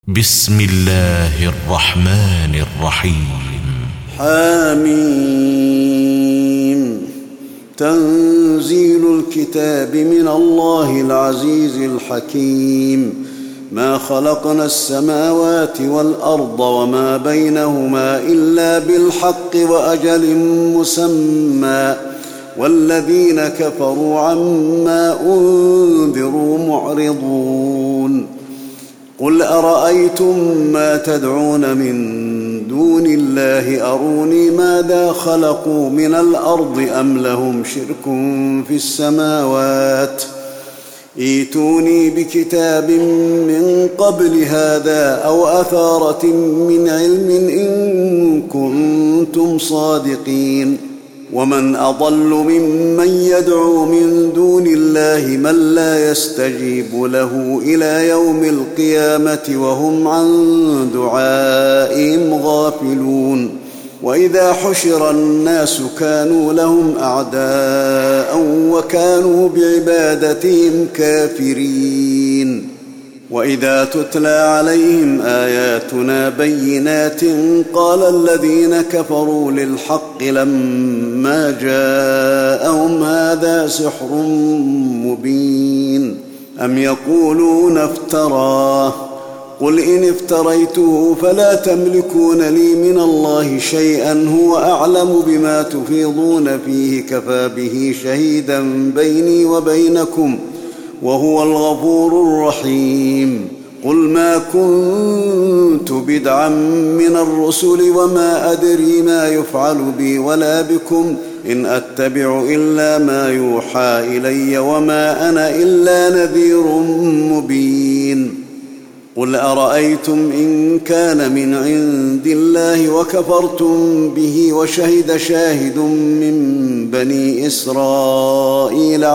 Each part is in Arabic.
بسم الله الرحمن الرحيم. حميم. تنزيل الكتاب من الله العزيز الحكيم. ما خلقنا السماوات والأرض وما بينهما إلا بالحق وأجل مسمى، والذين كفروا عما أنذروا معرضون. قل أرأيتم ما تدعون من دون الله أروني ماذا خلقوا من الأرض أم لهم شرك في السماوات؟ ائتوني بكتاب من قبل هذا أو أثارة من علم إن كنتم صادقين. ومن أضل ممن يدعو من دون الله من لا يستجيب له إلى يوم القيامة وهم عن دعائهم غافلون. وإذا حشر الناس كانوا لهم أعداء وكانوا بعبادتهم كافرين. وإذا تتلى عليهم آياتنا بينات قال الذين كفروا للحق لما جاءهم هذا سحر مبين. أم يقولون افتراه؟ قل إن افتريته فلا تملكون لي من الله شيئا هو أعلم بما تفيضون فيه كفى به شهيدا بيني وبينكم وهو الغفور الرحيم. قل ما كنت بدعا من الرسل وما أدري ما يفعل بي ولا بكم إن أتبع إلا ما يوحى إلي وما أنا إلا نذير مبين. قل أرأيتم إن كان من عند الله وكفرتم به وشهد شاهد من بني إسرائيل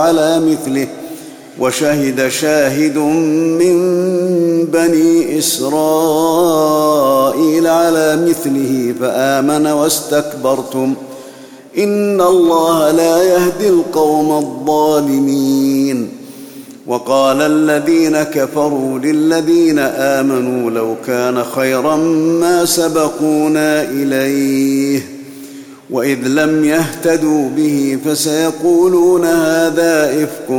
على مثله فآمن واستكبرتم إن الله لا يهدي القوم الظالمين. وقال الذين كفروا للذين آمنوا لو كان خيرا ما سبقونا إليه وإذ لم يهتدوا به فسيقولون هذا إفك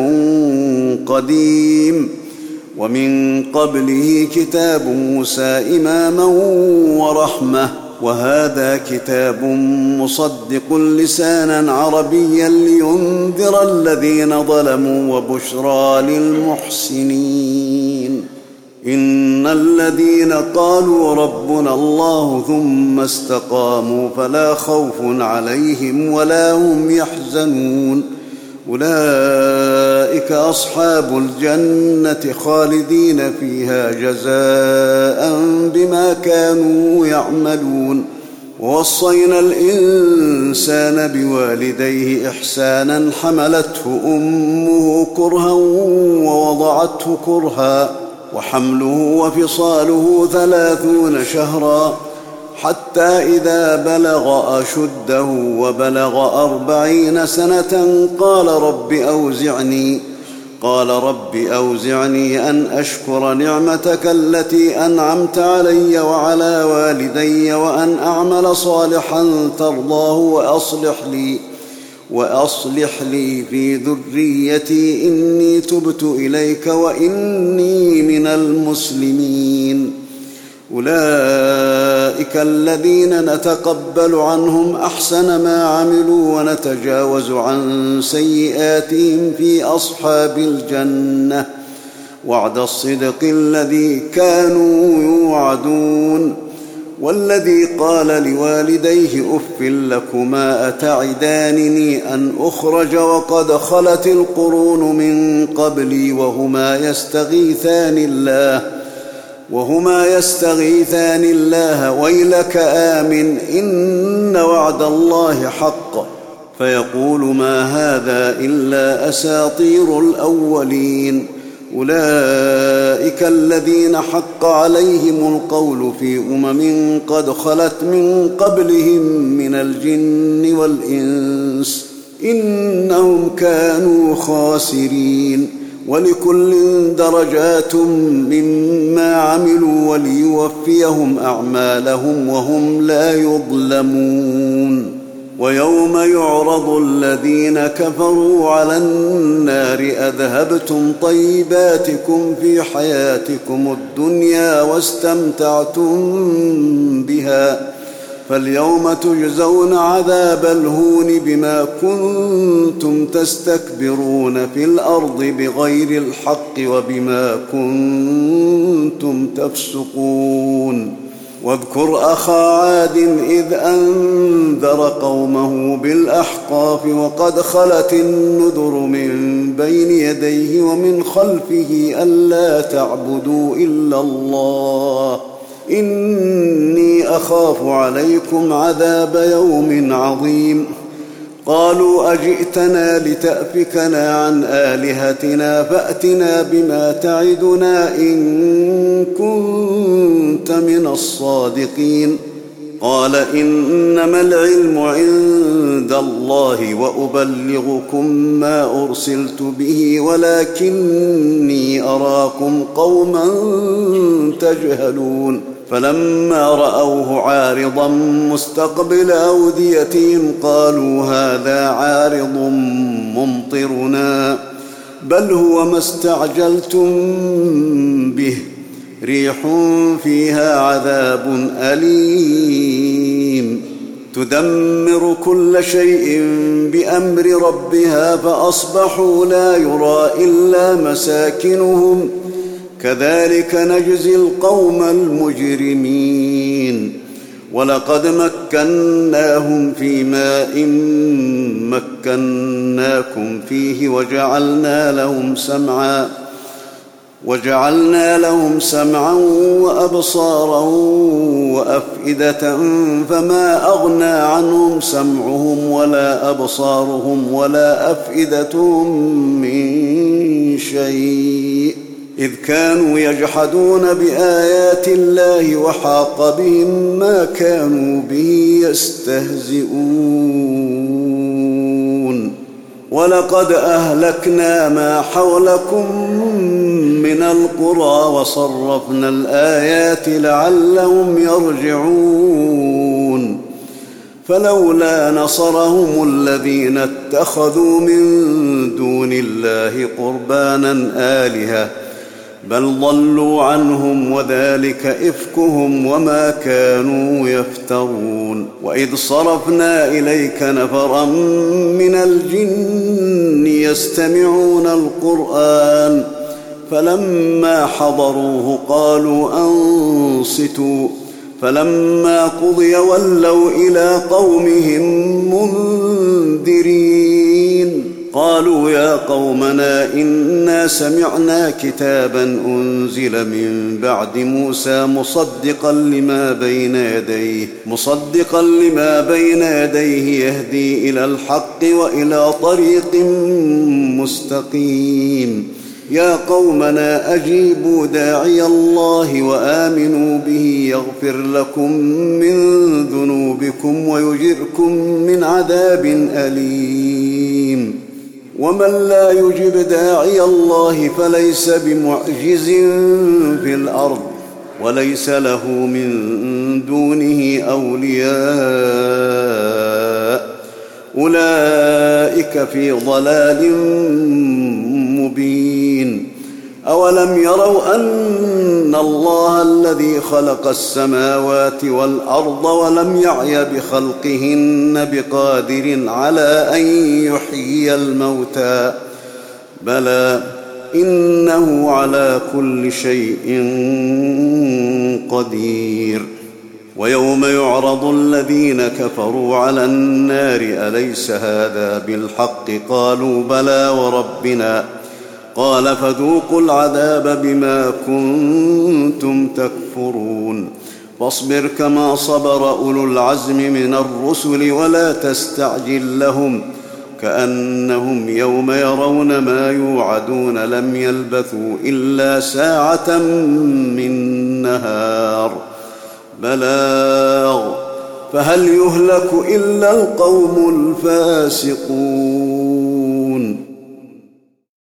قديم. ومن قبله كتاب موسى إماما ورحمة وهذا كتاب مصدق لسانا عربيا لينذر الذين ظلموا وبشرى للمحسنين. إن الذين قالوا ربنا الله ثم استقاموا فلا خوف عليهم ولا هم يحزنون أولئك أصحاب الجنة خالدين فيها جزاء بما كانوا يعملون. ووصينا الإنسان بوالديه إحسانا حملته أمه كرها ووضعته كرها وحمله وفصاله 30 شهرا حتى إذا بلغ أشده وبلغ 40 سنة قال رب أوزعني أن أشكر نعمتك التي أنعمت علي وعلى والدي وأن أعمل صالحا ترضاه وأصلح لي في ذريتي إني تبت إليك وإني من المسلمين. أولئك الذين نتقبل عنهم أحسن ما عملوا ونتجاوز عن سيئاتهم في أصحاب الجنة وعد الصدق الذي كانوا يوعدون. والذي قال لوالديه أف لكما أتعدانني أن أخرج وقد خلت القرون من قبلي وهما يستغيثان الله ويلك آمن إن وعد الله حق فيقول ما هذا إلا أساطير الأولين. أولئك الذين حق عليهم القول في قد خلت من قبلهم من الجن والإنس إنهم كانوا خاسرين. ولكل درجات مما عملوا وليوفيهم أعمالهم وهم لا يظلمون. ويوم يعرض الذين كفروا على النار أذهبتم طيباتكم في حياتكم الدنيا واستمتعتم بها فاليوم تجزون عذاب الهون بما كنتم تستكبرون في الأرض بغير الحق وبما كنتم تفسقون. واذكر أخا عاد إذ أنذر قومه بالأحقاف وقد خلت النذر من بين يديه ومن خلفه ألا تعبدوا إلا الله إني أخاف عليكم عذاب يوم عظيم. قالوا أجئتنا لتأفكنا عن آلهتنا فأتنا بما تعدنا إن كنت من الصادقين. قال إنما العلم عند الله وأبلغكم ما أرسلت به ولكني أراكم قوما تجهلون. فلما رأوه عارضا مستقبل أوديتهم قالوا هذا عارض ممطرنا بل هو ما استعجلتم به ريح فيها عذاب أليم تدمر كل شيء بأمر ربها فأصبحوا لا يرى إلا مساكنهم كذلك نجزي القوم المجرمين. ولقد مكناهم في ماء مكناكم فيه وجعلنا لهم سمعا وأبصارا وأفئدة فما أغنى عنهم سمعهم ولا أبصارهم ولا أفئدتهم من شيء إذ كانوا يجحدون بآيات الله وحاق بهم ما كانوا به يستهزئون. ولقد أهلكنا ما حولكم من القرى وصرفنا الآيات لعلهم يرجعون. فلولا نصرهم الذين اتخذوا من دون الله قربانا آلهة بل ضلوا عنهم وذلك إفكهم وما كانوا يفترون. وإذ صرفنا إليك نفرا من الجن يستمعون القرآن فلما حضروه قالوا أنصتوا فلما قضي ولوا إلى قومهم منذرين. قالوا يا قومنا إنا سمعنا كتابا أنزل من بعد موسى مصدقا لما بين يديه يهدي إلى الحق وإلى طريق مستقيم. يا قومنا أجيبوا داعي الله وآمنوا به يغفر لكم من ذنوبكم ويجركم من عذاب أليم. ومن لا يجب داعي الله فليس بمعجز في الأرض وليس له من دونه أولياء أولئك في ضلال مبين. أولم يروا أن الله الذي خلق السماوات والأرض ولم يعي بخلقهن بقادر على أن يحيي الموتى بلى إنه على كل شيء قدير. ويوم يعرض الذين كفروا على النار أليس هذا بالحق قالوا بلى وربنا قال فذوقوا العذاب بما كنتم تكفرون. فاصبر كما صبر أولو العزم من الرسل ولا تستعجل لهم كأنهم يوم يرون ما يوعدون لم يلبثوا إلا ساعة من نهار بلاغ فهل يهلك إلا القوم الفاسقون.